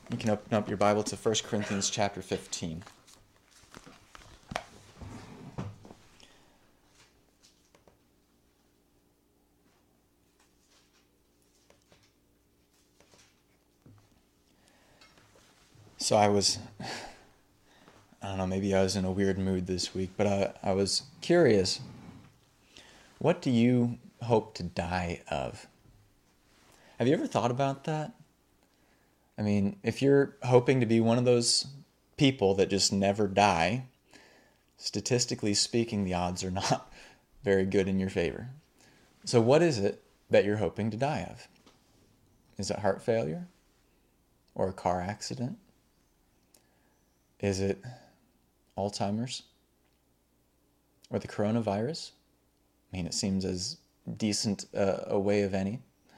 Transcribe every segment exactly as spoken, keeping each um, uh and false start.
You can open up your Bible to First Corinthians chapter fifteen. So I was, I don't know, maybe I was in a weird mood this week, but I, I was curious. What do you hope to die of? Have you ever thought about that? I mean, if you're hoping to be one of those people that just never die, statistically speaking, the odds are not very good in your favor. So what is it that you're hoping to die of? Is it heart failure? Or a car accident? Is it Alzheimer's? Or the coronavirus? I mean, it seems as decent uh, a way of any.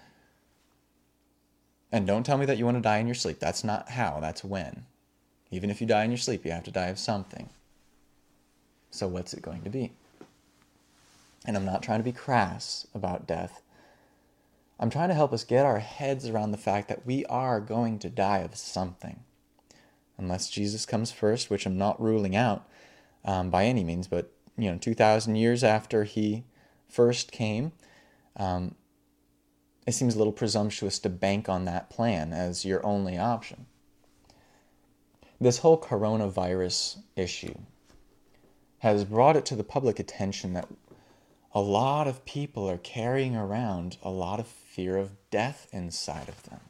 And don't tell me that you want to die in your sleep. That's not how, that's when. Even if you die in your sleep, you have to die of something. So what's it going to be? And I'm not trying to be crass about death. I'm trying to help us get our heads around the fact that we are going to die of something. Unless Jesus comes first, which I'm not ruling out um, by any means, but you know, two thousand years after he first came, um, it seems a little presumptuous to bank on that plan as your only option. This whole coronavirus issue has brought it to the public attention that a lot of people are carrying around a lot of fear of death inside of them.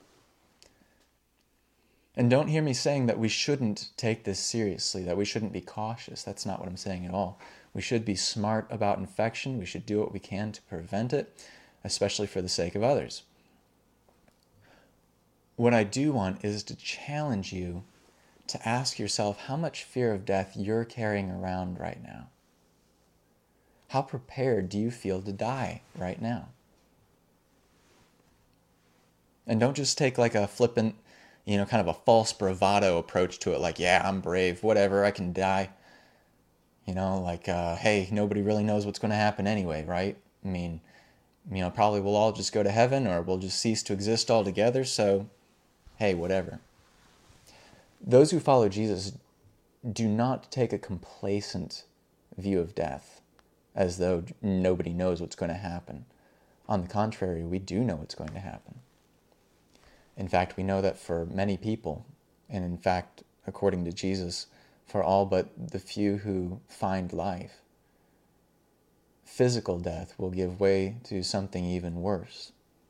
And don't hear me saying that we shouldn't take this seriously, that we shouldn't be cautious. That's not what I'm saying at all. We should be smart about infection. We should do what we can to prevent it, especially for the sake of others. What I do want is to challenge you to ask yourself how much fear of death you're carrying around right now. How prepared do you feel to die right now? And don't just take like a flippant, you know, kind of a false bravado approach to it, like, yeah, I'm brave, whatever, I can die. You know, like, uh, hey, nobody really knows what's going to happen anyway, right? I mean, you know, probably we'll all just go to heaven or we'll just cease to exist altogether, so, hey, whatever. Those who follow Jesus do not take a complacent view of death, as though nobody knows what's going to happen. On the contrary, we do know what's going to happen. In fact, we know that for many people, and in fact, according to Jesus, for all but the few who find life, physical death will give way to something even worse.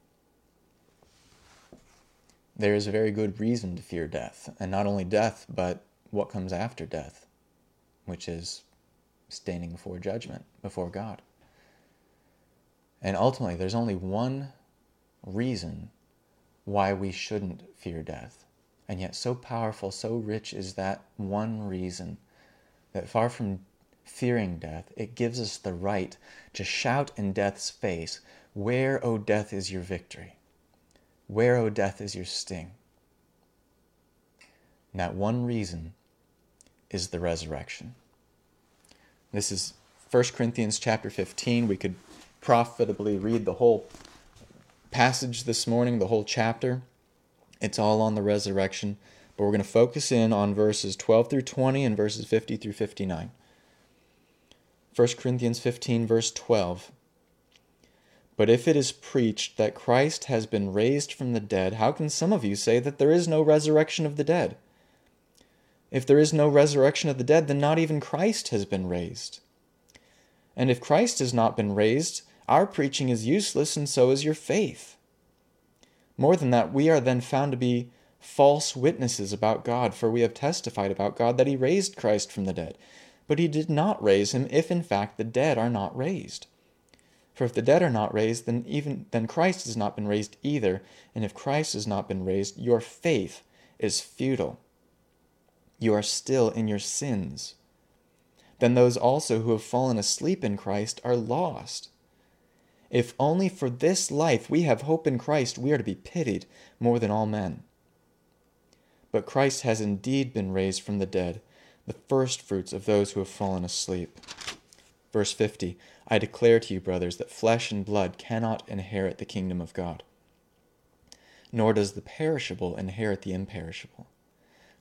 There is a very good reason to fear death, and not only death, but what comes after death, which is standing before judgment, before God. And ultimately, there's only one reason why we shouldn't fear death. And yet so powerful, so rich is that one reason that far from fearing death, it gives us the right to shout in death's face, "Where, O death, is your victory? Where, O death, is your sting?" And that one reason is the resurrection. This is First Corinthians chapter fifteen. We could profitably read the whole passage this morning, the whole chapter. It's all on the resurrection, but we're going to focus in on verses twelve through twenty and verses fifty through fifty-nine. First Corinthians fifteen, verse twelve. "But if it is preached that Christ has been raised from the dead, how can some of you say that there is no resurrection of the dead? If there is no resurrection of the dead, then not even Christ has been raised. And if Christ has not been raised, our preaching is useless, and so is your faith. More than that, we are then found to be false witnesses about God, for we have testified about God that he raised Christ from the dead. But he did not raise him, if in fact the dead are not raised. For if the dead are not raised, then even then Christ has not been raised either. And if Christ has not been raised, your faith is futile. You are still in your sins. Then those also who have fallen asleep in Christ are lost. If only for this life we have hope in Christ, we are to be pitied more than all men. But Christ has indeed been raised from the dead, the firstfruits of those who have fallen asleep." Verse fifty, "I declare to you, brothers, that flesh and blood cannot inherit the kingdom of God, nor does the perishable inherit the imperishable.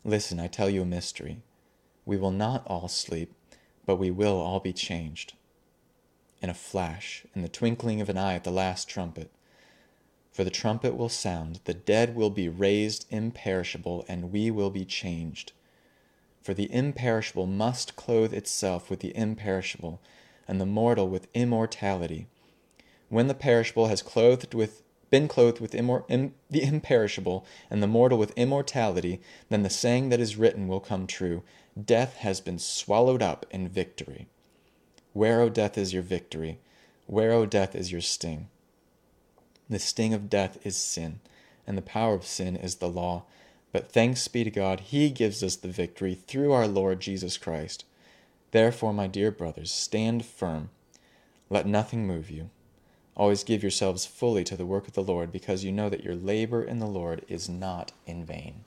Listen, I tell you a mystery. We will not all sleep, but we will all be changed. In a flash, in the twinkling of an eye at the last trumpet. For the trumpet will sound, the dead will be raised imperishable, and we will be changed. For the imperishable must clothe itself with the imperishable, and the mortal with immortality. When the perishable has clothed with, been clothed with immor- im- the imperishable, and the mortal with immortality, then the saying that is written will come true. Death has been swallowed up in victory. Where, O death, is your victory? Where, O death, is your sting? The sting of death is sin, and the power of sin is the law. But thanks be to God, he gives us the victory through our Lord Jesus Christ. Therefore, my dear brothers, stand firm. Let nothing move you. Always give yourselves fully to the work of the Lord, because you know that your labor in the Lord is not in vain.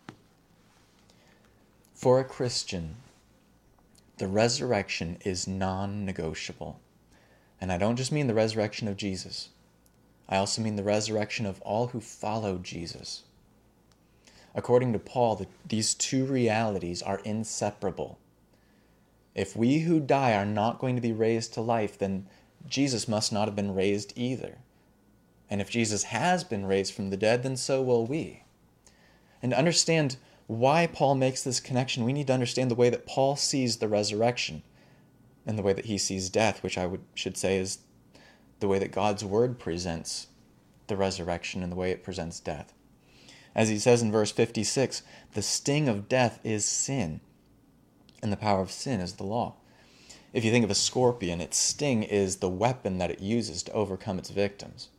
For a Christian, the resurrection is non-negotiable. And I don't just mean the resurrection of Jesus. I also mean the resurrection of all who follow Jesus. According to Paul, the, these two realities are inseparable. If we who die are not going to be raised to life, then Jesus must not have been raised either. And if Jesus has been raised from the dead, then so will we. And to understand why Paul makes this connection, we need to understand the way that Paul sees the resurrection and the way that he sees death, which I would should say is the way that God's word presents the resurrection and the way it presents death. As he says in verse fifty-six, the sting of death is sin, and the power of sin is the law. If you think of a scorpion, its sting is the weapon that it uses to overcome its victims.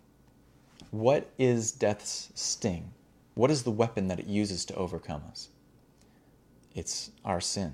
What is death's sting? What is the weapon that it uses to overcome us? It's our sin.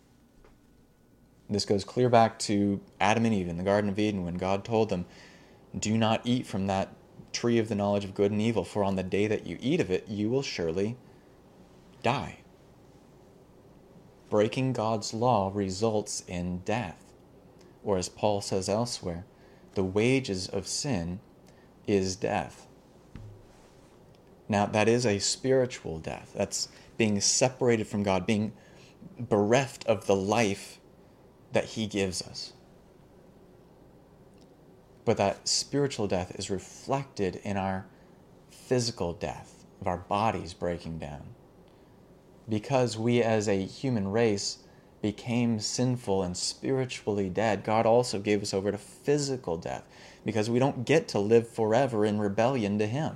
This goes clear back to Adam and Eve in the Garden of Eden when God told them, do not eat from that tree of the knowledge of good and evil, for on the day that you eat of it, you will surely die. Breaking God's law results in death. Or as Paul says elsewhere, the wages of sin is death. Now, that is a spiritual death. That's being separated from God, being bereft of the life that he gives us. But that spiritual death is reflected in our physical death, of our bodies breaking down. Because we as a human race became sinful and spiritually dead, God also gave us over to physical death, because we don't get to live forever in rebellion to him.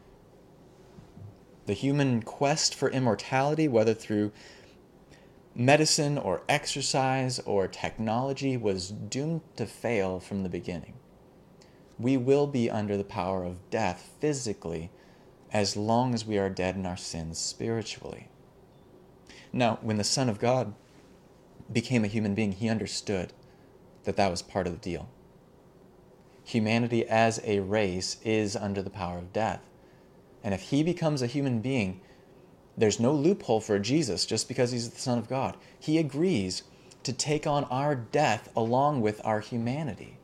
The human quest for immortality, whether through medicine or exercise or technology, was doomed to fail from the beginning. We will be under the power of death physically as long as we are dead in our sins spiritually. Now, when the Son of God became a human being, he understood that that was part of the deal. Humanity as a race is under the power of death. And if he becomes a human being, there's no loophole for Jesus just because he's the Son of God. He agrees to take on our death along with our humanity.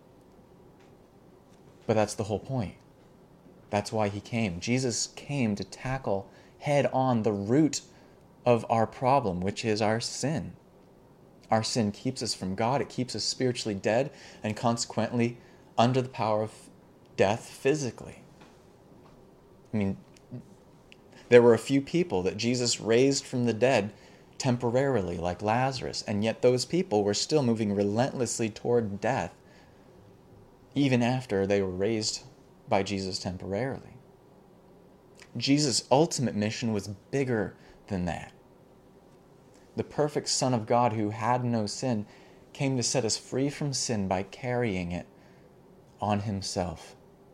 But that's the whole point. That's why he came. Jesus came to tackle head on the root of our problem, which is our sin. Our sin keeps us from God. It keeps us spiritually dead and consequently under the power of death physically. I mean, there were a few people that Jesus raised from the dead temporarily, like Lazarus, and yet those people were still moving relentlessly toward death, even after they were raised by Jesus temporarily. Jesus' ultimate mission was bigger than that. The perfect Son of God who had no sin came to set us free from sin by carrying it on himself,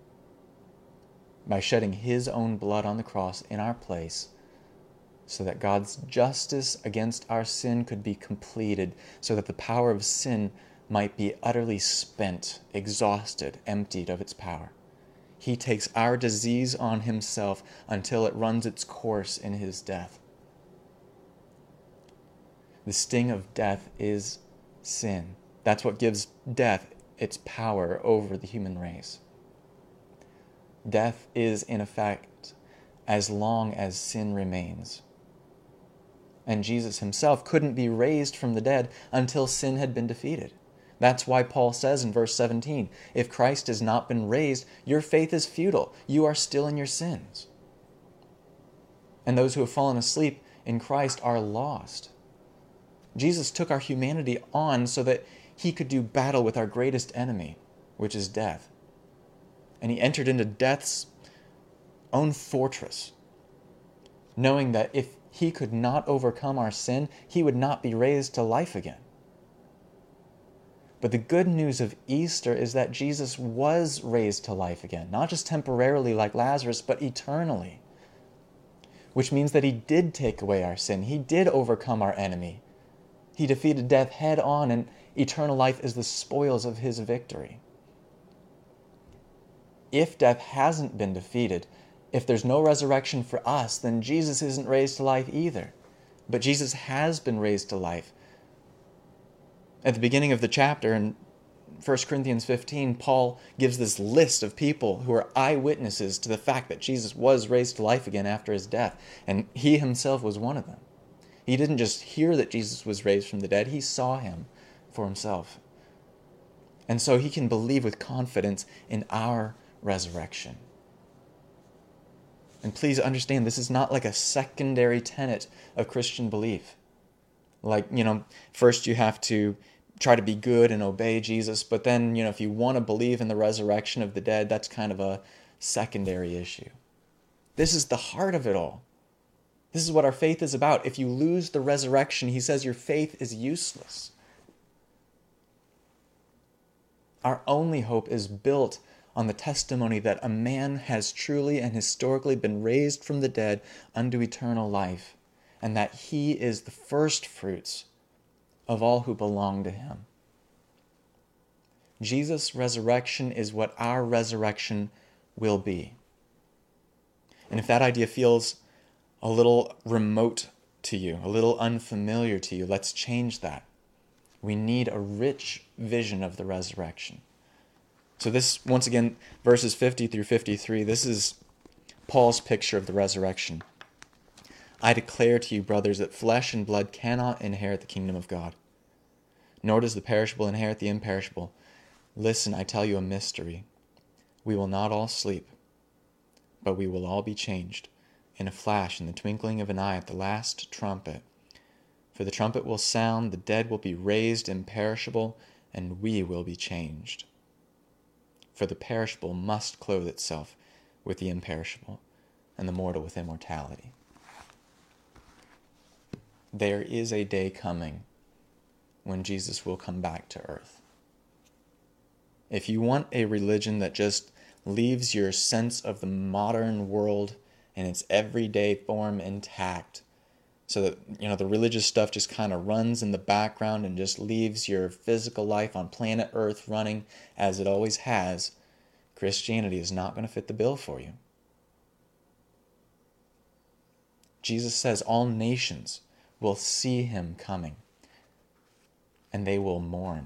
by shedding his own blood on the cross in our place, so that God's justice against our sin could be completed, so that the power of sin might be utterly spent, exhausted, emptied of its power. He takes our disease on himself until it runs its course in his death. The sting of death is sin. That's what gives death its power over the human race. Death is, in effect, as long as sin remains. And Jesus himself couldn't be raised from the dead until sin had been defeated. That's why Paul says in verse seventeen, if Christ has not been raised, your faith is futile. You are still in your sins. And those who have fallen asleep in Christ are lost. Jesus took our humanity on so that he could do battle with our greatest enemy, which is death. And he entered into death's own fortress, knowing that if he could not overcome our sin, he would not be raised to life again. But the good news of Easter is that Jesus was raised to life again, not just temporarily like Lazarus, but eternally. Which means that he did take away our sin. He did overcome our enemy. He defeated death head on, and eternal life is the spoils of his victory. If death hasn't been defeated, if there's no resurrection for us, then Jesus isn't raised to life either. But Jesus has been raised to life. At the beginning of the chapter in First Corinthians fifteen, Paul gives this list of people who are eyewitnesses to the fact that Jesus was raised to life again after his death, and he himself was one of them. He didn't just hear that Jesus was raised from the dead, he saw him for himself. And so he can believe with confidence in our resurrection. And please understand, this is not like a secondary tenet of Christian belief. Like, you know, first you have to try to be good and obey Jesus, but then, you know, if you want to believe in the resurrection of the dead, that's kind of a secondary issue. This is the heart of it all. This is what our faith is about. If you lose the resurrection, he says your faith is useless. Our only hope is built on the testimony that a man has truly and historically been raised from the dead unto eternal life, and that he is the first fruits of all who belong to him. Jesus' resurrection is what our resurrection will be. And if that idea feels a little remote to you, a little unfamiliar to you, let's change that. We need a rich vision of the resurrection. So this, once again, verses fifty through fifty-three, this is Paul's picture of the resurrection. I declare to you, brothers, that flesh and blood cannot inherit the kingdom of God, nor does the perishable inherit the imperishable. Listen, I tell you a mystery. We will not all sleep, but we will all be changed in a flash, in the twinkling of an eye, at the last trumpet. For the trumpet will sound, the dead will be raised imperishable, and we will be changed. For the perishable must clothe itself with the imperishable, and the mortal with immortality. There is a day coming when Jesus will come back to earth. If you want a religion that just leaves your sense of the modern world in its everyday form intact, so that, you know, the religious stuff just kind of runs in the background and just leaves your physical life on planet Earth running as it always has, Christianity is not going to fit the bill for you. Jesus says all nations will see him coming, and they will mourn.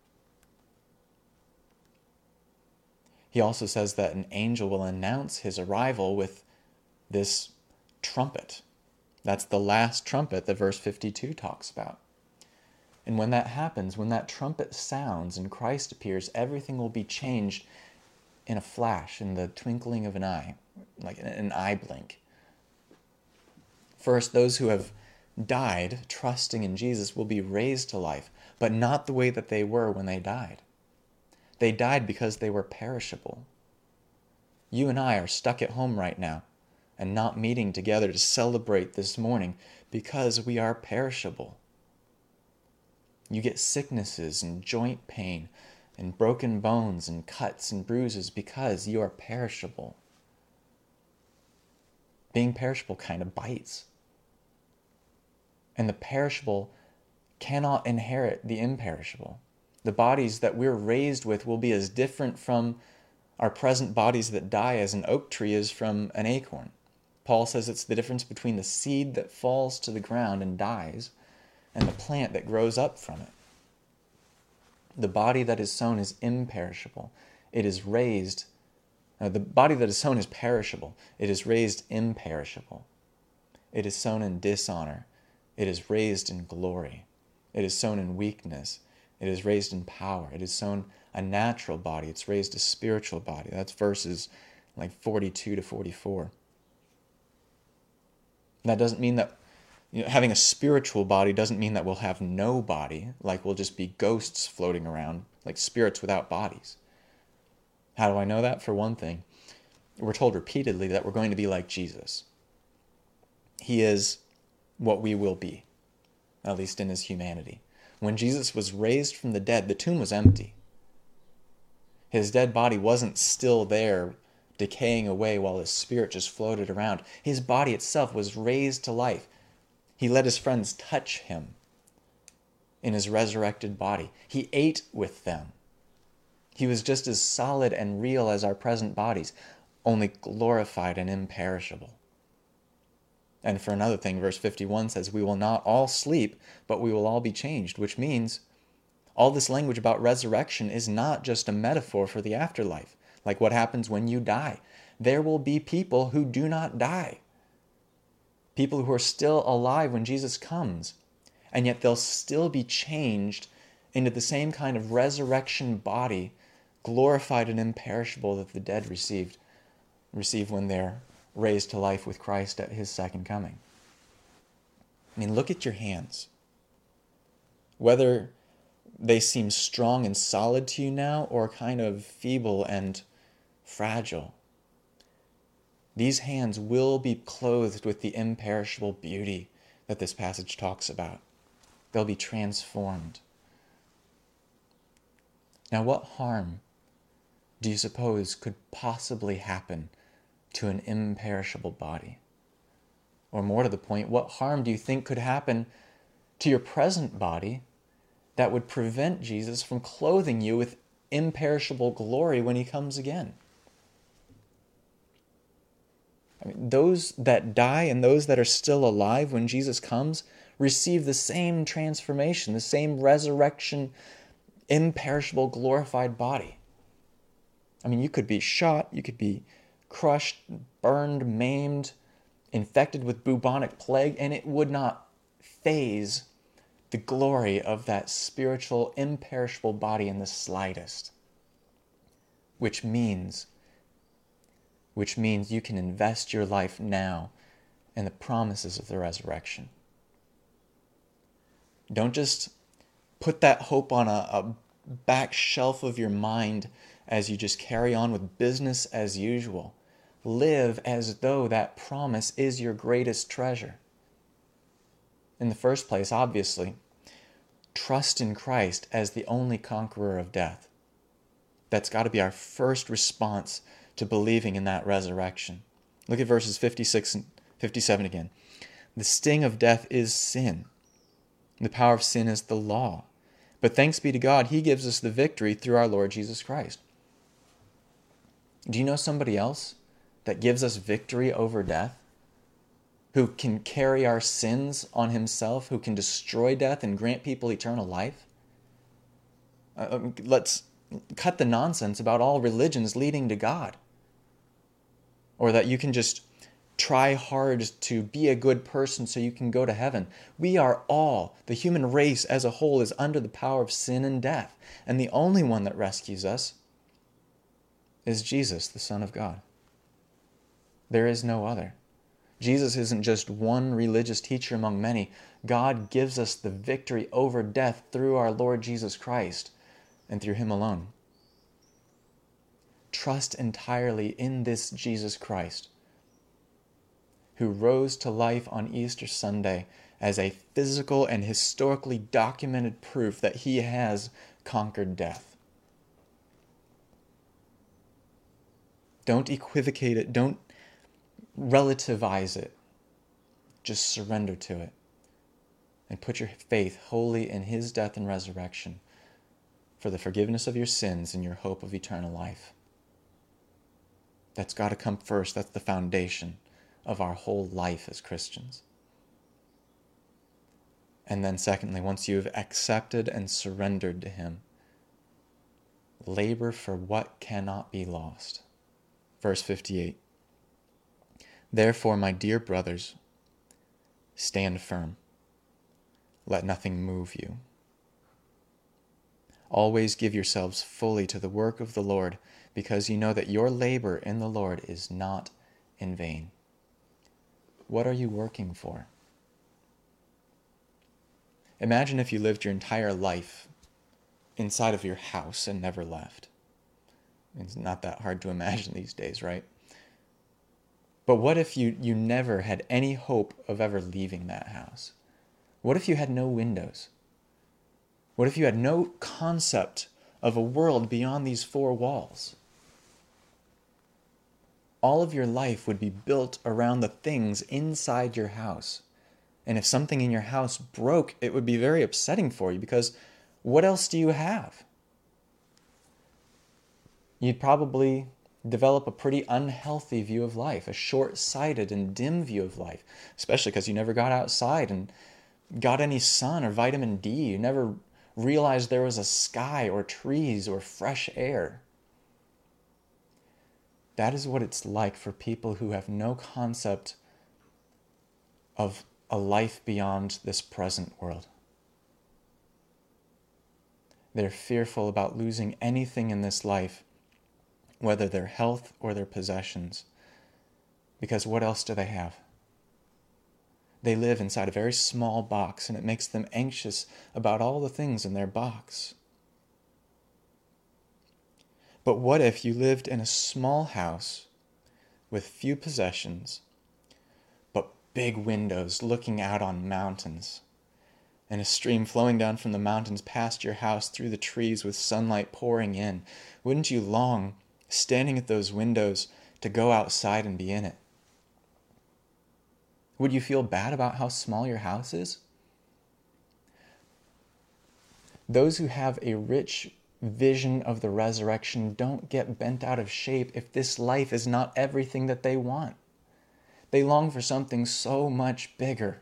He also says that an angel will announce his arrival with this trumpet. That's the last trumpet that verse fifty-two talks about. And when that happens, when that trumpet sounds and Christ appears, everything will be changed in a flash, in the twinkling of an eye, like an eye blink. First, those who have died trusting in Jesus will be raised to life, but not the way that they were when they died. They died because they were perishable. You and I are stuck at home right now and not meeting together to celebrate this morning because we are perishable. You get sicknesses and joint pain and broken bones and cuts and bruises because you are perishable. Being perishable kind of bites. And the perishable cannot inherit the imperishable. The bodies that we're raised with will be as different from our present bodies that die as an oak tree is from an acorn. Paul says it's the difference between the seed that falls to the ground and dies and the plant that grows up from it. The body that is sown is imperishable. It is raised, uh, the body that is sown is perishable. It is raised imperishable. It is sown in dishonor. It is raised in glory. It is sown in weakness. It is raised in power. It is sown a natural body. It's raised a spiritual body. That's verses like forty-two to forty-four. That doesn't mean that, you know, having a spiritual body doesn't mean that we'll have no body, like we'll just be ghosts floating around, like spirits without bodies. How do I know that? For one thing, we're told repeatedly that we're going to be like Jesus. He is what we will be, at least in his humanity. When Jesus was raised from the dead, the tomb was empty. His dead body wasn't still there, decaying away while his spirit just floated around. His body itself was raised to life. He let his friends touch him in his resurrected body. He ate with them. He was just as solid and real as our present bodies, only glorified and imperishable. And for another thing, verse fifty-one says, we will not all sleep, but we will all be changed, which means all this language about resurrection is not just a metaphor for the afterlife, like what happens when you die. There will be people who do not die, people who are still alive when Jesus comes, and yet they'll still be changed into the same kind of resurrection body, glorified and imperishable, that the dead received, receive when they're raised to life with Christ at his second coming. I mean, look at your hands. Whether they seem strong and solid to you now or kind of feeble and fragile, these hands will be clothed with the imperishable beauty that this passage talks about. They'll be transformed. Now, what harm do you suppose could possibly happen to an imperishable body? Or more to the point, what harm do you think could happen to your present body that would prevent Jesus from clothing you with imperishable glory when he comes again? I mean, those that die and those that are still alive when Jesus comes receive the same transformation, the same resurrection, imperishable, glorified body. I mean, you could be shot, you could be crushed, burned, maimed, infected with bubonic plague, and it would not faze the glory of that spiritual, imperishable body in the slightest. Which means, which means you can invest your life now in the promises of the resurrection. Don't just put that hope on a, a back shelf of your mind as you just carry on with business as usual. Live as though that promise is your greatest treasure. In the first place, obviously, trust in Christ as the only conqueror of death. That's got to be our first response to believing in that resurrection. Look at verses fifty-six and fifty-seven again. The sting of death is sin. The power of sin is the law. But thanks be to God, he gives us the victory through our Lord Jesus Christ. Do you know somebody else that gives us victory over death? Who can carry our sins on himself, who can destroy death and grant people eternal life? Uh, let's cut the nonsense about all religions leading to God. Or that you can just try hard to be a good person so you can go to heaven. We are all, the human race as a whole, is under the power of sin and death. And the only one that rescues us is Jesus, the Son of God. There is no other. Jesus isn't just one religious teacher among many. God gives us the victory over death through our Lord Jesus Christ and through him alone. Trust entirely in this Jesus Christ, who rose to life on Easter Sunday as a physical and historically documented proof that he has conquered death. Don't equivocate it. Don't relativize it. Just surrender to it and put your faith wholly in his death and resurrection for the forgiveness of your sins and your hope of eternal life. That's got to come first. That's the foundation of our whole life as Christians. And then secondly, once you've accepted and surrendered to him, labor for what cannot be lost. Verse fifty-eight. Therefore, my dear brothers, stand firm. let nothing move you. Always give yourselves fully to the work of the Lord, because you know that your labor in the Lord is not in vain. What are you working for? Imagine if you lived your entire life inside of your house and never left. It's not that hard to imagine these days, right? But what if you, you never had any hope of ever leaving that house? What if you had no windows? What if you had no concept of a world beyond these four walls? All of your life would be built around the things inside your house. And if something in your house broke, it would be very upsetting for you, because what else do you have? You'd probably develop a pretty unhealthy view of life, a short-sighted and dim view of life, especially because you never got outside and got any sun or vitamin D. You never realized there was a sky or trees or fresh air. That is what it's like for people who have no concept of a life beyond this present world. They're fearful about losing anything in this life, whether their health or their possessions, because what else do they have? They live inside a very small box, and it makes them anxious about all the things in their box. But what if you lived in a small house with few possessions, but big windows looking out on mountains, and a stream flowing down from the mountains past your house through the trees with sunlight pouring in? Wouldn't you long, standing at those windows, to go outside and be in it? Would you feel bad about how small your house is? Those who have a rich vision of the resurrection don't get bent out of shape if this life is not everything that they want. They long for something so much bigger.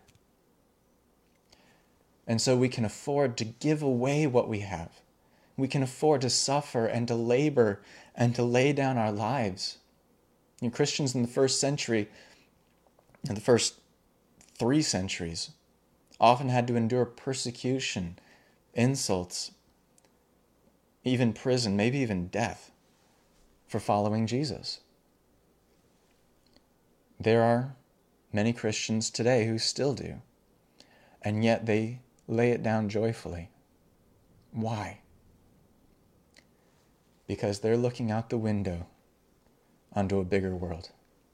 And so we can afford to give away what we have. We can afford to suffer and to labor and to lay down our lives. You know, Christians in the first century, in the first three centuries, often had to endure persecution, insults, even prison, maybe even death, for following Jesus. There are many Christians today who still do, and yet they lay it down joyfully. Why? Because they're looking out the window onto a bigger world.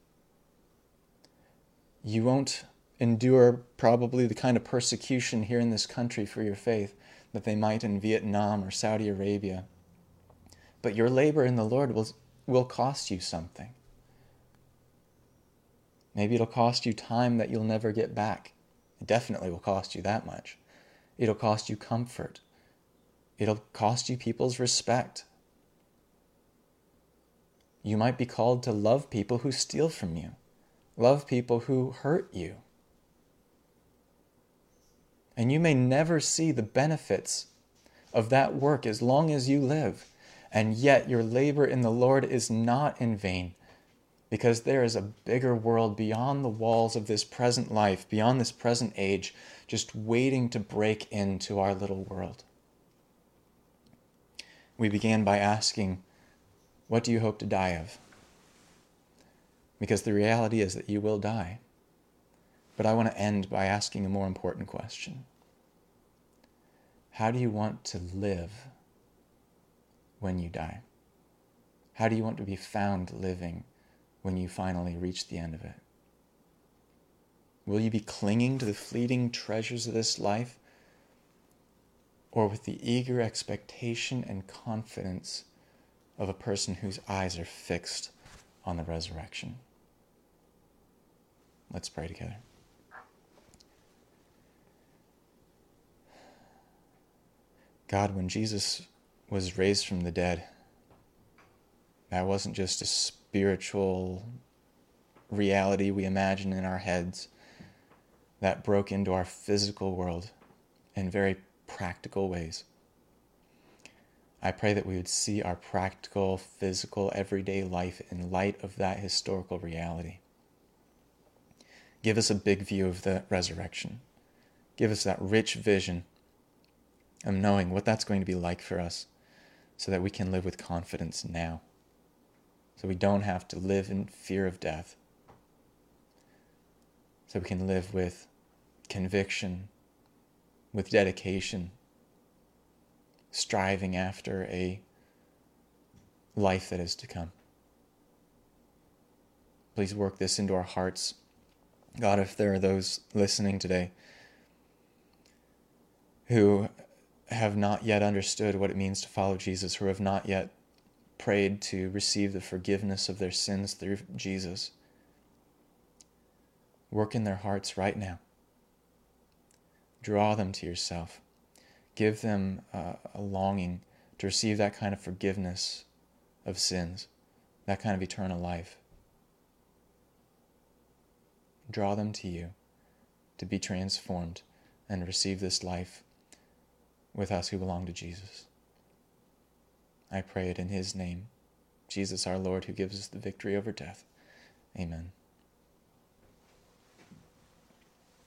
You won't endure probably the kind of persecution here in this country for your faith that they might in Vietnam or Saudi Arabia. But your labor in the Lord will, will cost you something. Maybe it'll cost you time that you'll never get back. It definitely will cost you that much. It'll cost you comfort. It'll cost you people's respect. You might be called to love people who steal from you, love people who hurt you. And you may never see the benefits of that work as long as you live. And yet your labor in the Lord is not in vain, because there is a bigger world beyond the walls of this present life, beyond this present age, just waiting to break into our little world. We began by asking, what do you hope to die of? Because the reality is that you will die. But I want to end by asking a more important question. How do you want to live when you die? How do you want to be found living when you finally reach the end of it? Will you be clinging to the fleeting treasures of this life, or with the eager expectation and confidence of a person whose eyes are fixed on the resurrection? Let's pray together. God, when Jesus was raised from the dead, that wasn't just a spiritual reality we imagine in our heads. That broke into our physical world in very practical ways. I pray that we would see our practical, physical, everyday life in light of that historical reality. Give us a big view of the resurrection. Give us that rich vision of knowing what that's going to be like for us so that we can live with confidence now. So we don't have to live in fear of death. So we can live with conviction, with dedication, striving after a life that is to come. Please work this into our hearts. God, if there are those listening today who have not yet understood what it means to follow Jesus, who have not yet prayed to receive the forgiveness of their sins through Jesus, work in their hearts right now. Draw them to yourself. Give them uh, a longing to receive that kind of forgiveness of sins, that kind of eternal life. Draw them to you to be transformed and receive this life with us who belong to Jesus. I pray it in his name, Jesus our Lord, who gives us the victory over death. Amen.